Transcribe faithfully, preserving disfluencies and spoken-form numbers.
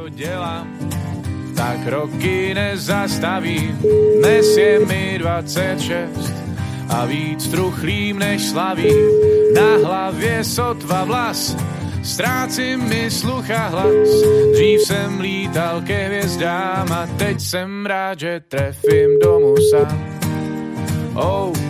do děla, tak roky nezastaví. Dnes je mi dvacet šest a víc truchlím než slavím. Na hlavě sotva vlas, ztrácím mi sluch a hlas. Dřív jsem lítal ke hvězdám a teď jsem rád, že trefím domů sám. Oh,